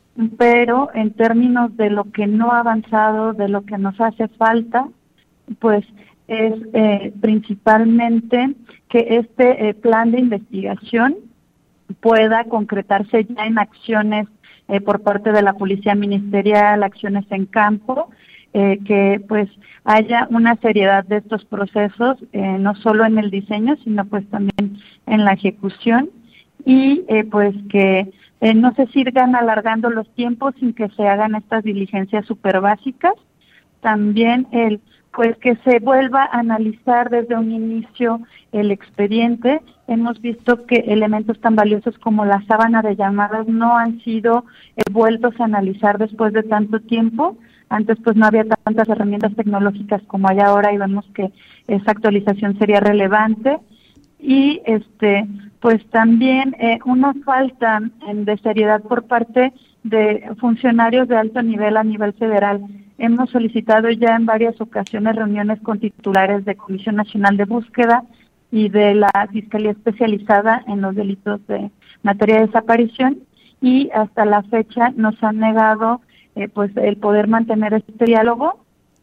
pero en términos de lo que no ha avanzado, de lo que nos hace falta, pues es principalmente que este plan de investigación pueda concretarse ya en acciones por parte de la Policía Ministerial, acciones en campo, que pues haya una seriedad de estos procesos, no solo en el diseño, sino pues también en la ejecución, y pues que no se sigan alargando los tiempos sin que se hagan estas diligencias súper básicas. También pues que se vuelva a analizar desde un inicio el expediente. Hemos visto que elementos tan valiosos como la sábana de llamadas no han sido vueltos a analizar después de tanto tiempo. Antes pues no había tantas herramientas tecnológicas como hay ahora y vemos que esa actualización sería relevante. Y pues también una falta de seriedad por parte de funcionarios de alto nivel a nivel federal. Hemos solicitado ya en varias ocasiones reuniones con titulares de Comisión Nacional de Búsqueda y de la Fiscalía Especializada en los Delitos de Materia de Desaparición, y hasta la fecha nos han negado pues el poder mantener este diálogo.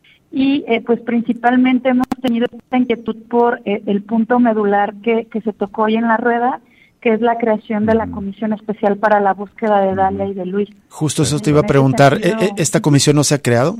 Y pues principalmente hemos tenido esta inquietud por el punto medular que se tocó hoy en la rueda, que es la creación de la Comisión Especial para la Búsqueda de Dalia y de Luis. Justo eso te iba a preguntar, ¿esta comisión no se ha creado?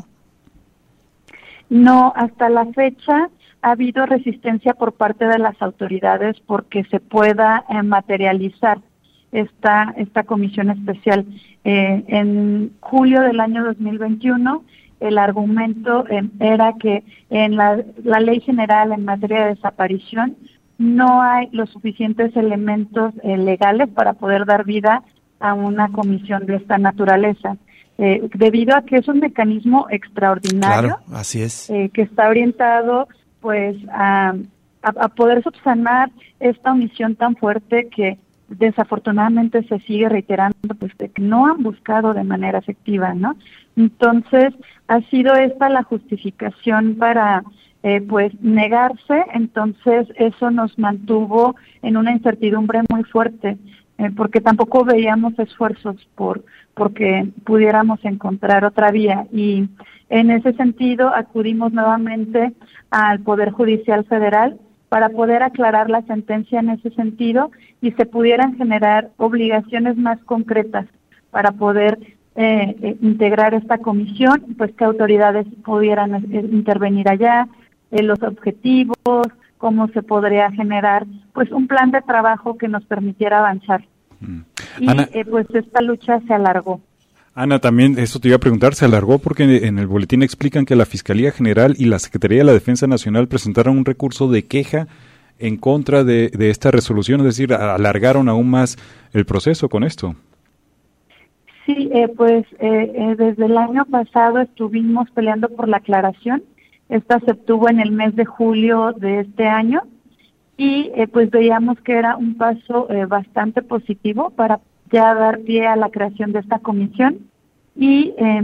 No, hasta la fecha ha habido resistencia por parte de las autoridades porque se pueda materializar esta comisión especial. En julio del año 2021, el argumento era que en la Ley General en materia de desaparición no hay los suficientes elementos legales para poder dar vida a una comisión de esta naturaleza, debido a que es un mecanismo extraordinario. Claro, así es. Que está orientado pues a poder subsanar esta omisión tan fuerte que desafortunadamente se sigue reiterando, pues de que no han buscado de manera efectiva, ¿no? Entonces ha sido esta la justificación para pues negarse. Entonces eso nos mantuvo en una incertidumbre muy fuerte, porque tampoco veíamos esfuerzos porque pudiéramos encontrar otra vía, y en ese sentido acudimos nuevamente al Poder Judicial Federal para poder aclarar la sentencia en ese sentido y se pudieran generar obligaciones más concretas para poder integrar esta comisión, pues que autoridades pudieran intervenir allá, los objetivos, cómo se podría generar pues un plan de trabajo que nos permitiera avanzar. Y Ana, pues esta lucha se alargó. Ana, también eso te iba a preguntar, se alargó porque en el boletín explican que la Fiscalía General y la Secretaría de la Defensa Nacional presentaron un recurso de queja en contra de esta resolución, es decir, alargaron aún más el proceso con esto. Sí, pues desde el año pasado estuvimos peleando por la aclaración. Esta se obtuvo en el mes de julio de este año y pues veíamos que era un paso bastante positivo para ya dar pie a la creación de esta comisión, y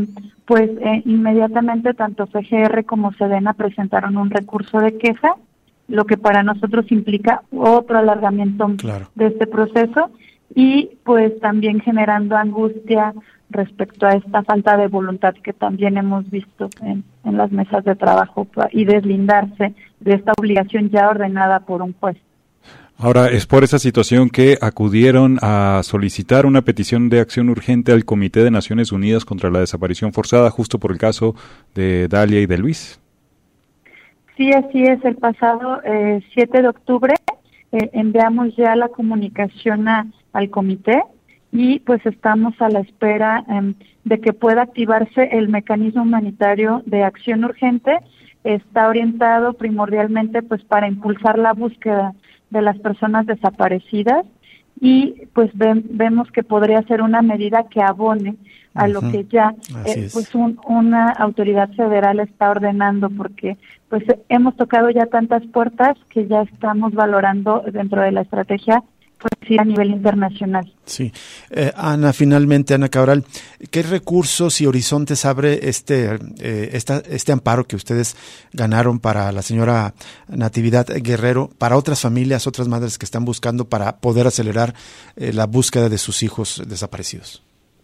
pues inmediatamente tanto FGR como Sedena presentaron un recurso de queja, lo que para nosotros implica otro alargamiento de este proceso y pues también generando angustia respecto a esta falta de voluntad que también hemos visto en las mesas de trabajo y deslindarse de esta obligación ya ordenada por un juez. Ahora, es por esa situación que acudieron a solicitar una petición de acción urgente al Comité de Naciones Unidas contra la Desaparición Forzada, justo por el caso de Dalia y de Luis. Sí, así es. El pasado 7 de octubre enviamos ya la comunicación al comité y pues estamos a la espera de que pueda activarse el mecanismo humanitario de acción urgente. Está orientado primordialmente pues para impulsar la búsqueda de las personas desaparecidas y pues vemos que podría ser una medida que abone a lo que ya pues una autoridad federal está ordenando, porque pues hemos tocado ya tantas puertas que ya estamos valorando dentro de la estrategia pues sí a nivel internacional. Sí. Ana Cabral, ¿qué recursos y horizontes abre este amparo que ustedes ganaron para la señora Natividad Guerrero, para otras familias, otras madres que están buscando para poder acelerar la búsqueda de sus hijos desaparecidos?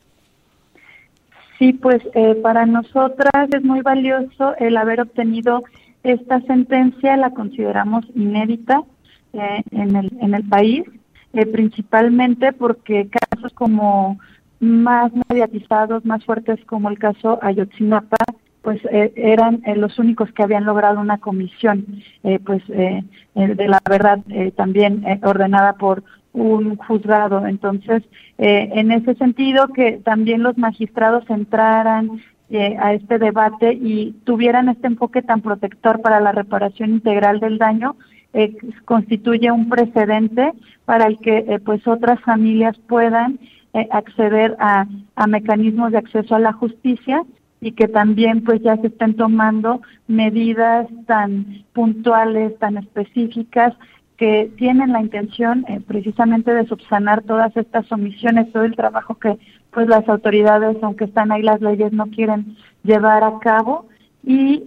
Sí, pues para nosotras es muy valioso el haber obtenido esta sentencia, la consideramos inédita en el país. Principalmente porque casos como más mediatizados, más fuertes como el caso Ayotzinapa, pues eran los únicos que habían logrado una comisión, de la verdad también ordenada por un juzgado. Entonces, en ese sentido que también los magistrados entraran a este debate y tuvieran este enfoque tan protector para la reparación integral del daño, constituye un precedente para el que pues otras familias puedan acceder a mecanismos de acceso a la justicia y que también pues ya se estén tomando medidas tan puntuales, tan específicas, que tienen la intención precisamente de subsanar todas estas omisiones, todo el trabajo que pues las autoridades, aunque están ahí las leyes, no quieren llevar a cabo y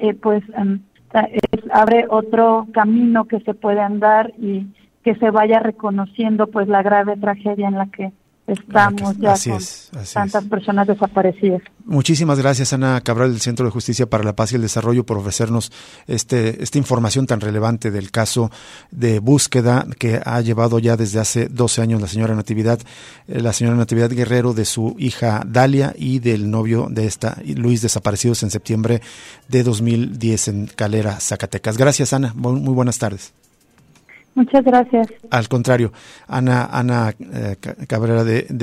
abre otro camino que se puede andar y que se vaya reconociendo pues la grave tragedia en la que estamos ya con tantas personas desaparecidas. Muchísimas gracias, Ana Cabral, del Centro de Justicia para la Paz y el Desarrollo, por ofrecernos esta información tan relevante del caso de búsqueda que ha llevado ya desde hace 12 años la señora Natividad Guerrero, de su hija Dalia y del novio de Luis, desaparecidos en septiembre de 2010 en Calera, Zacatecas. Gracias, Ana. Muy buenas tardes. Muchas gracias. Al contrario, Ana Cabrera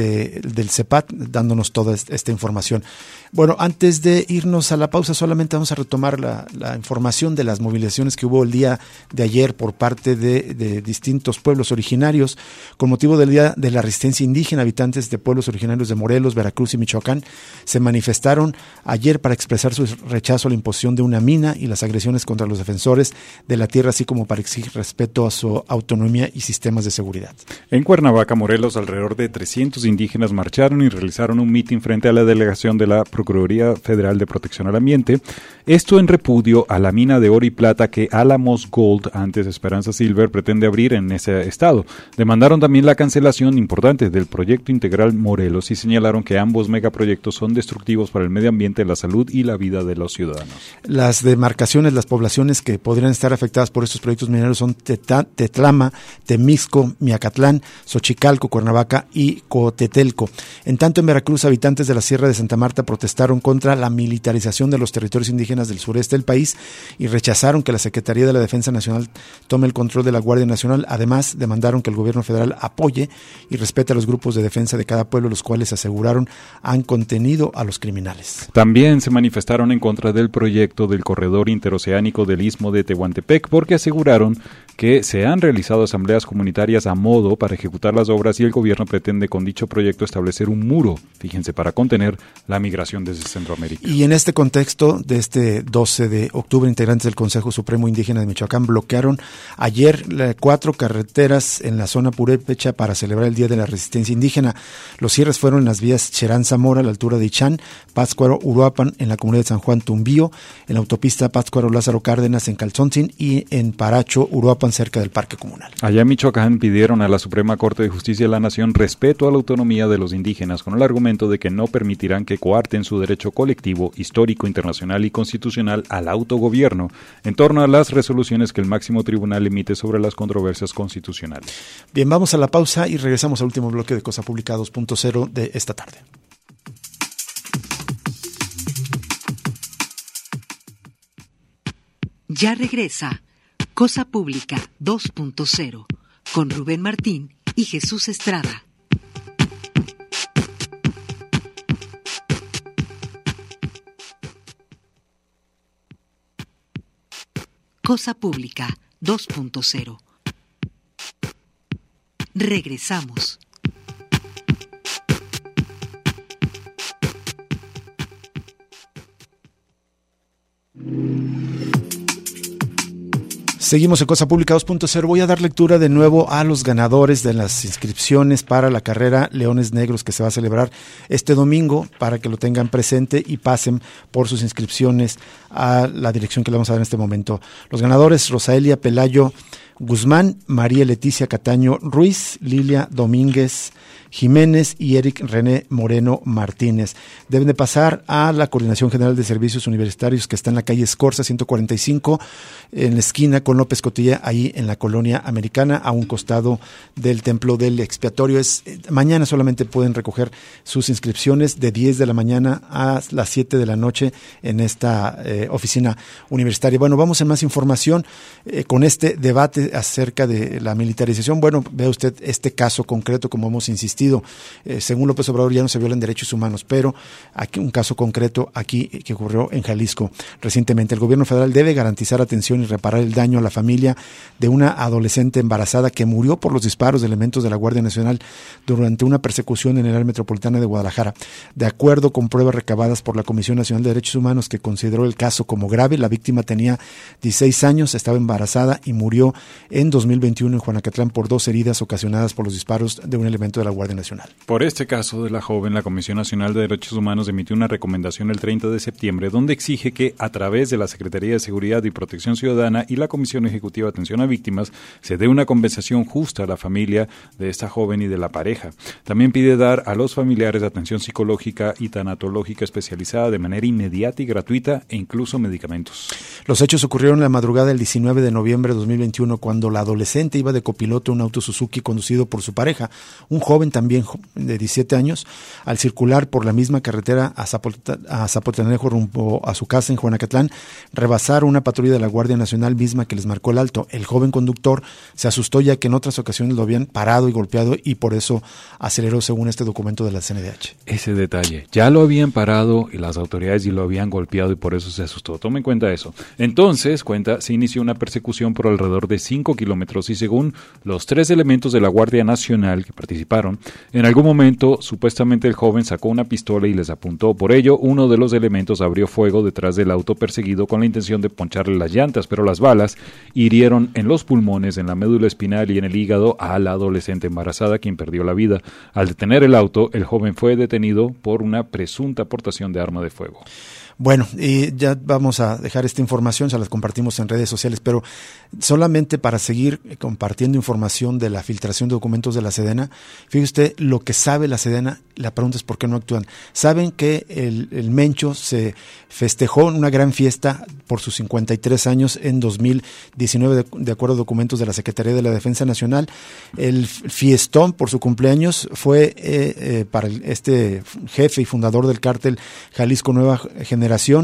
del CEPAT, dándonos toda esta información. Bueno, antes de irnos a la pausa, solamente vamos a retomar la información de las movilizaciones que hubo el día de ayer por parte de distintos pueblos originarios con motivo del Día de la Resistencia Indígena. Habitantes de pueblos originarios de Morelos, Veracruz y Michoacán se manifestaron ayer para expresar su rechazo a la imposición de una mina y las agresiones contra los defensores de la tierra, así como para exigir respeto a su autonomía y sistemas de seguridad. En Cuernavaca, Morelos, alrededor de 300 indígenas marcharon y realizaron un mitin frente a la delegación de la Procuraduría Federal de Protección al Ambiente, esto en repudio a la mina de oro y plata que Alamos Gold, antes Esperanza Silver, pretende abrir en ese estado. Demandaron también la cancelación importante del proyecto integral Morelos y señalaron que ambos megaproyectos son destructivos para el medio ambiente, la salud y la vida de los ciudadanos. Las demarcaciones, las poblaciones que podrían estar afectadas por estos proyectos mineros son Tetlama, Temixco, Miacatlán, Xochicalco, Cuernavaca y Cotetelco. En tanto, en Veracruz, habitantes de la Sierra de Santa Marta protestaron contra la militarización de los territorios indígenas del sureste del país y rechazaron que la Secretaría de la Defensa Nacional tome el control de la Guardia Nacional. Además, demandaron que el gobierno federal apoye y respete a los grupos de defensa de cada pueblo, los cuales aseguraron han contenido a los criminales. También se manifestaron en contra del proyecto del corredor interoceánico del Istmo de Tehuantepec porque aseguraron que se han han realizado asambleas comunitarias a modo para ejecutar las obras y el gobierno pretende con dicho proyecto establecer un muro, fíjense, para contener la migración desde Centroamérica. Y en este contexto de este 12 de octubre, integrantes del Consejo Supremo Indígena de Michoacán bloquearon ayer 4 carreteras en la zona purépecha para celebrar el Día de la Resistencia Indígena. Los cierres fueron en las vías Cherán-Zamora a la altura de Ichán, Pátzcuaro-Uruapan en la comunidad de San Juan Tumbío, en la autopista Pátzcuaro-Lázaro Cárdenas en Calzontzin y en Paracho-Uruapan cerca del Parque Comunal. Allá en Michoacán pidieron a la Suprema Corte de Justicia de la Nación respeto a la autonomía de los indígenas con el argumento de que no permitirán que coarten su derecho colectivo, histórico, internacional y constitucional al autogobierno en torno a las resoluciones que el máximo tribunal emite sobre las controversias constitucionales. Bien, vamos a la pausa y regresamos al último bloque de Cosa Pública 2.0 de esta tarde. Ya regresa Cosa Pública 2.0 con Rubén Martín y Jesús Estrada. Cosa Pública 2.0. Regresamos. Seguimos en Cosa Pública 2.0. Voy a dar lectura de nuevo a los ganadores de las inscripciones para la carrera Leones Negros que se va a celebrar este domingo para que lo tengan presente y pasen por sus inscripciones a la dirección que le vamos a dar en este momento. Los ganadores: Rosaelia Pelayo Guzmán, María Leticia Cataño Ruiz, Lilia Domínguez Jiménez y Eric René Moreno Martínez. Deben de pasar a la Coordinación General de Servicios Universitarios que está en la calle Escorza 145 en la esquina con López Cotilla, ahí en la Colonia Americana, a un costado del Templo del Expiatorio. Mañana solamente pueden recoger sus inscripciones de 10 de la mañana a las 7 de la noche en esta oficina universitaria. Bueno, vamos en más información con este debate acerca de la militarización. Bueno, vea usted este caso concreto, como hemos insistido. Según López Obrador ya no se violan derechos humanos, pero aquí un caso concreto aquí que ocurrió en Jalisco recientemente. El gobierno federal debe garantizar atención y reparar el daño a la familia de una adolescente embarazada que murió por los disparos de elementos de la Guardia Nacional durante una persecución en el área metropolitana de Guadalajara. De acuerdo con pruebas recabadas por la Comisión Nacional de Derechos Humanos, que consideró el caso como grave, la víctima tenía 16 años, estaba embarazada y murió en 2021 en Juanacatlán por 2 heridas ocasionadas por los disparos de un elemento de la Guardia Nacional. Por este caso de la joven, la Comisión Nacional de Derechos Humanos emitió una recomendación el 30 de septiembre donde exige que a través de la Secretaría de Seguridad y Protección Ciudadana y la Comisión Ejecutiva de Atención a Víctimas se dé una compensación justa a la familia de esta joven y de la pareja. También pide dar a los familiares atención psicológica y tanatológica especializada de manera inmediata y gratuita e incluso medicamentos. Los hechos ocurrieron la madrugada del 19 de noviembre de 2021 cuando la adolescente iba de copiloto en un auto Suzuki conducido por su pareja, un joven también de 17 años, al circular por la misma carretera a Zapotlanejo rumbo a su casa en Juanacatlán, rebasaron una patrulla de la Guardia Nacional misma que les marcó el alto. El joven conductor se asustó ya que en otras ocasiones lo habían parado y golpeado y por eso aceleró, según este documento de la CNDH. Ese detalle, ya lo habían parado y las autoridades y lo habían golpeado y por eso se asustó. Tome en cuenta eso. Entonces, se inició una persecución por alrededor de 5 kilómetros y según los 3 elementos de la Guardia Nacional que participaron, en algún momento supuestamente el joven sacó una pistola y les apuntó. Por ello, uno de los elementos abrió fuego detrás del auto perseguido con la intención de poncharle las llantas, pero las balas hirieron en los pulmones, en la médula espinal y en el hígado a la adolescente embarazada, quien perdió la vida. Al detener el auto, el joven fue detenido por una presunta aportación de arma de fuego. Bueno, y ya vamos a dejar esta información, se las compartimos en redes sociales, pero solamente para seguir compartiendo información de la filtración de documentos de la Sedena, fíjese usted lo que sabe la Sedena, la pregunta es ¿por qué no actúan? Saben que el Mencho se festejó en una gran fiesta por sus 53 años en 2019, de acuerdo a documentos de la Secretaría de la Defensa Nacional. El fiestón por su cumpleaños fue para este jefe y fundador del cártel Jalisco Nueva Generación,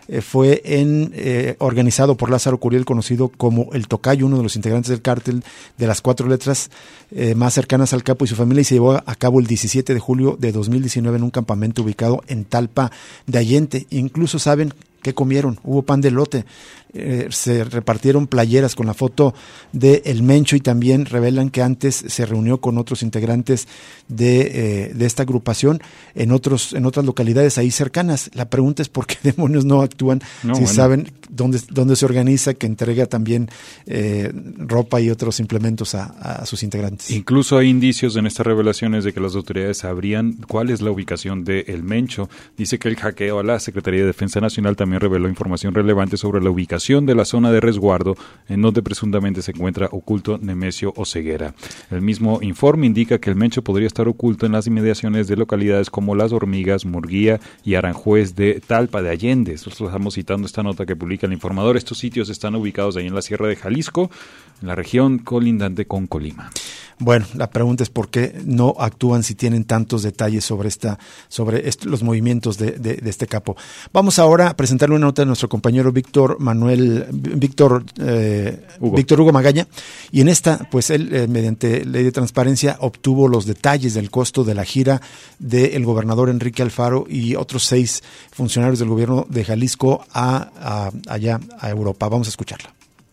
fue organizado por Lázaro Curiel, conocido como El Tocayo, uno de los integrantes del cártel de las 4 letras más cercanas al capo y su familia, y se llevó a cabo el 17 de julio de 2019 en un campamento ubicado en Talpa de Allende. Incluso saben qué comieron, hubo pan de elote, se repartieron playeras con la foto de El Mencho, y también revelan que antes se reunió con otros integrantes de esta agrupación en otras localidades ahí cercanas. La pregunta es por qué demonios no actúan saben dónde se organiza, que entrega también ropa y otros implementos a sus integrantes. Incluso hay indicios en estas revelaciones de que las autoridades sabrían cuál es la ubicación de El Mencho. Dice que el hackeo a la Secretaría de Defensa Nacional también reveló información relevante sobre la ubicación de la zona de resguardo en donde presuntamente se encuentra oculto Nemesio Oseguera. El mismo informe indica que El Mencho podría estar oculto en las inmediaciones de localidades como Las Hormigas, Murguía y Aranjuez de Talpa de Allende. Nosotros estamos citando esta nota que publica El Informador. Estos sitios están ubicados ahí en la Sierra de Jalisco, en la región colindante con Colima. Bueno, la pregunta es por qué no actúan si tienen tantos detalles sobre los movimientos de este capo. Vamos ahora a presentarle una nota de nuestro compañero Víctor Hugo Magaña, y en esta, pues él, mediante ley de transparencia, obtuvo los detalles del costo de la gira del gobernador Enrique Alfaro y otros 6 funcionarios del gobierno de Jalisco allá a Europa. Vamos a escucharla.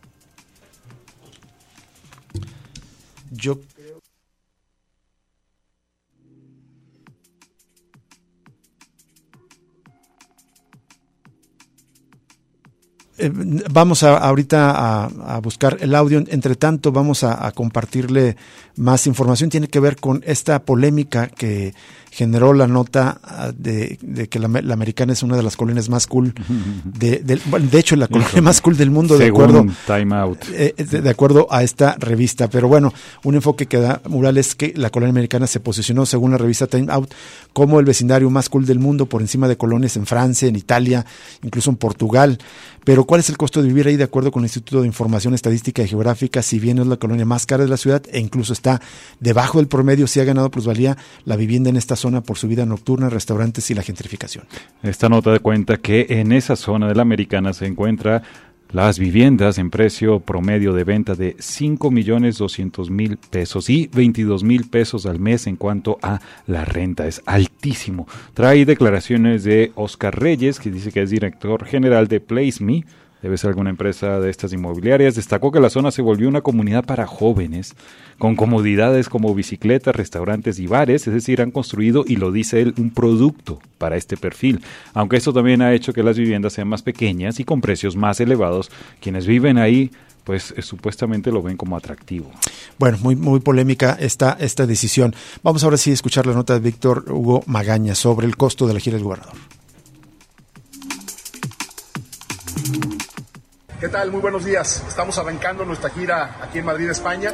Vamos ahorita a buscar el audio. Entre tanto, vamos a compartirle más información. Tiene que ver con esta polémica que generó la nota de que la Americana es una de las colonias más cool de hecho la colonia más cool del mundo, según Time Out, de acuerdo a esta revista. Pero bueno, un enfoque que da Mural es que la colonia americana se posicionó, según la revista Time Out, como el vecindario más cool del mundo, por encima de colonias en Francia, en Italia, incluso en Portugal. Pero ¿cuál es el costo de vivir ahí? De acuerdo con el Instituto de Información Estadística y Geográfica, si bien es la colonia más cara de la ciudad e incluso está debajo del promedio, sí ha ganado plusvalía la vivienda en esta zona por su vida nocturna, restaurantes y la gentrificación. Esta nota da cuenta que en esa zona de la Americana se encuentra las viviendas en precio promedio de venta de 5.200.000 pesos y 22.000 pesos al mes en cuanto a la renta. Es altísimo. Trae declaraciones de Oscar Reyes, que dice que es director general de PlaceMe, debe ser alguna empresa de estas inmobiliarias. Destacó que la zona se volvió una comunidad para jóvenes, con comodidades como bicicletas, restaurantes y bares, es decir, han construido, y lo dice él, un producto para este perfil. Aunque esto también ha hecho que las viviendas sean más pequeñas y con precios más elevados, quienes viven ahí pues supuestamente lo ven como atractivo. Bueno, muy polémica esta decisión. Vamos ahora sí a escuchar la nota de Víctor Hugo Magaña sobre el costo de la gira del gobernador. ¿Qué tal? Muy buenos días. Estamos arrancando nuestra gira aquí en Madrid, España.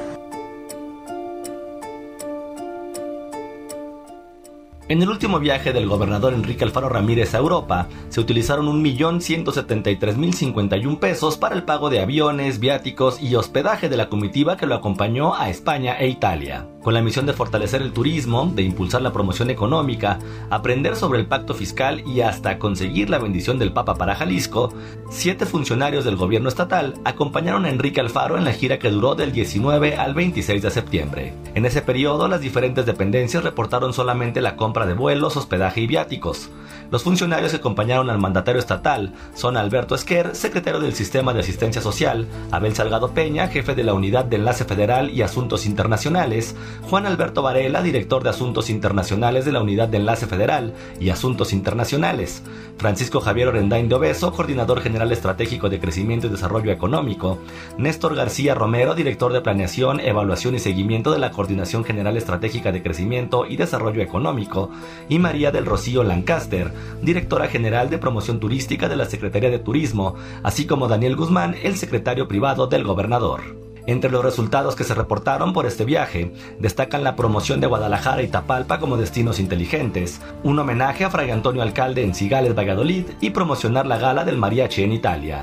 En el último viaje del gobernador Enrique Alfaro Ramírez a Europa, se utilizaron 1.173.051 pesos para el pago de aviones, viáticos y hospedaje de la comitiva que lo acompañó a España e Italia. Con la misión de fortalecer el turismo, de impulsar la promoción económica, aprender sobre el pacto fiscal y hasta conseguir la bendición del Papa para Jalisco, 7 funcionarios del gobierno estatal acompañaron a Enrique Alfaro en la gira que duró del 19 al 26 de septiembre. En ese periodo, las diferentes dependencias reportaron solamente la compra de vuelos, hospedaje y viáticos. Los funcionarios que acompañaron al mandatario estatal son Alberto Esquer, secretario del Sistema de Asistencia Social, Abel Salgado Peña, jefe de la Unidad de Enlace Federal y Asuntos Internacionales, Juan Alberto Varela, director de Asuntos Internacionales de la Unidad de Enlace Federal y Asuntos Internacionales, Francisco Javier Orendain de Obeso, coordinador general estratégico de Crecimiento y Desarrollo Económico, Néstor García Romero, director de Planeación, Evaluación y Seguimiento de la Coordinación General Estratégica de Crecimiento y Desarrollo Económico, y María del Rocío Lancaster, directora general de Promoción Turística de la Secretaría de Turismo, así como Daniel Guzmán, el secretario privado del gobernador. Entre los resultados que se reportaron por este viaje, destacan la promoción de Guadalajara y Tapalpa como destinos inteligentes, un homenaje a Fray Antonio Alcalde en Cigales, Valladolid, y promocionar la gala del mariachi en Italia.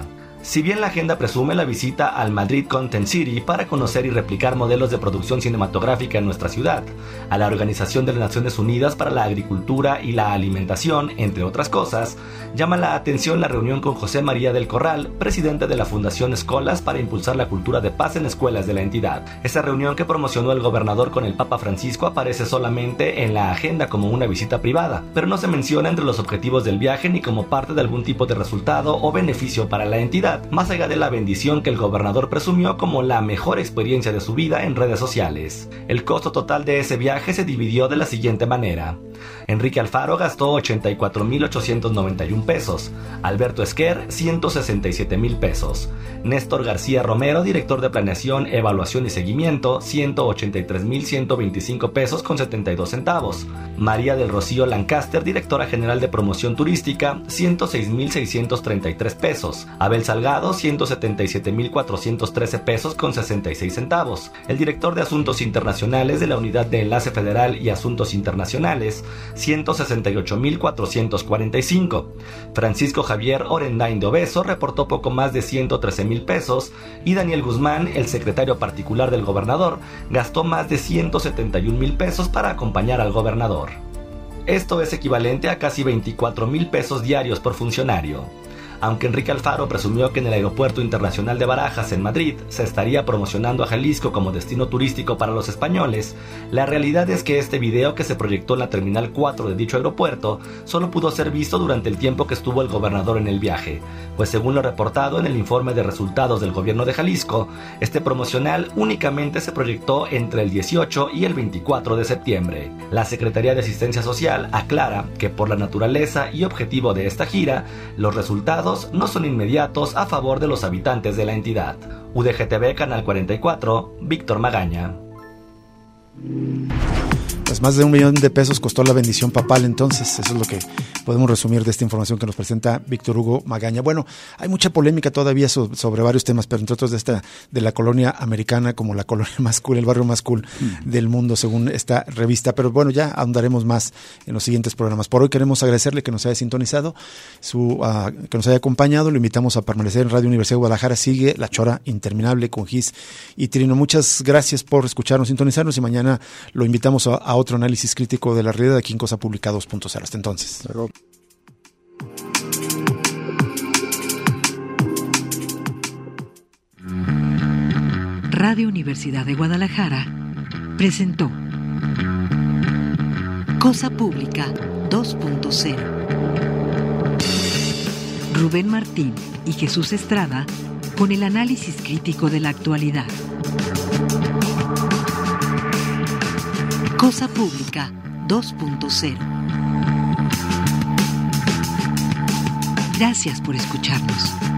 Si bien la agenda presume la visita al Madrid Content City para conocer y replicar modelos de producción cinematográfica en nuestra ciudad, a la Organización de las Naciones Unidas para la Agricultura y la Alimentación, entre otras cosas, llama la atención la reunión con José María del Corral, presidente de la Fundación Escolas para impulsar la cultura de paz en escuelas de la entidad. Esa reunión que promocionó el gobernador con el Papa Francisco aparece solamente en la agenda como una visita privada, pero no se menciona entre los objetivos del viaje ni como parte de algún tipo de resultado o beneficio para la entidad, más allá de la bendición que el gobernador presumió como la mejor experiencia de su vida en redes sociales. El costo total de ese viaje se dividió de la siguiente manera. Enrique Alfaro gastó 84,891 pesos, Alberto Esquer 167,000 pesos, Néstor García Romero, director de Planeación, Evaluación y Seguimiento, 183,125 pesos con 72 centavos, María del Rocío Lancaster, directora general de Promoción Turística, 106,633 pesos, Abel Salgado, 177,413 pesos con 66 centavos, el director de Asuntos Internacionales de la Unidad de Enlace Federal y Asuntos Internacionales, 168,445. Francisco Javier Orendain de Obeso reportó poco más de 113,000 pesos y Daniel Guzmán, el secretario particular del gobernador, gastó más de 171,000 pesos para acompañar al gobernador. Esto es equivalente a casi 24,000 pesos diarios por funcionario. Aunque Enrique Alfaro presumió que en el Aeropuerto Internacional de Barajas, en Madrid, se estaría promocionando a Jalisco como destino turístico para los españoles, la realidad es que este video que se proyectó en la Terminal 4 de dicho aeropuerto solo pudo ser visto durante el tiempo que estuvo el gobernador en el viaje, pues según lo reportado en el informe de resultados del gobierno de Jalisco, este promocional únicamente se proyectó entre el 18 y el 24 de septiembre. La Secretaría de Asistencia Social aclara que por la naturaleza y objetivo de esta gira, los resultados no son inmediatos a favor de los habitantes de la entidad. UDGTV, Canal 44, Víctor Magaña. Pues más de 1 millón de pesos costó la bendición papal, entonces eso es lo que podemos resumir de esta información que nos presenta Víctor Hugo Magaña. Bueno, hay mucha polémica todavía sobre varios temas, pero entre otros de la colonia americana como la colonia más cool, el barrio más cool del mundo según esta revista, pero bueno, ya ahondaremos más en los siguientes programas. Por hoy queremos agradecerle que nos haya sintonizado, que nos haya acompañado, lo invitamos a permanecer en Radio Universidad de Guadalajara, sigue La Chora Interminable con Gis y Trino. Muchas gracias por escucharnos, sintonizarnos y mañana lo invitamos a otro análisis crítico de la realidad aquí en Cosa Pública 2.0. Hasta entonces. Radio Universidad de Guadalajara presentó Cosa Pública 2.0. Rubén Martín y Jesús Estrada con el análisis crítico de la actualidad. Cosa Pública 2.0. Gracias por escucharnos.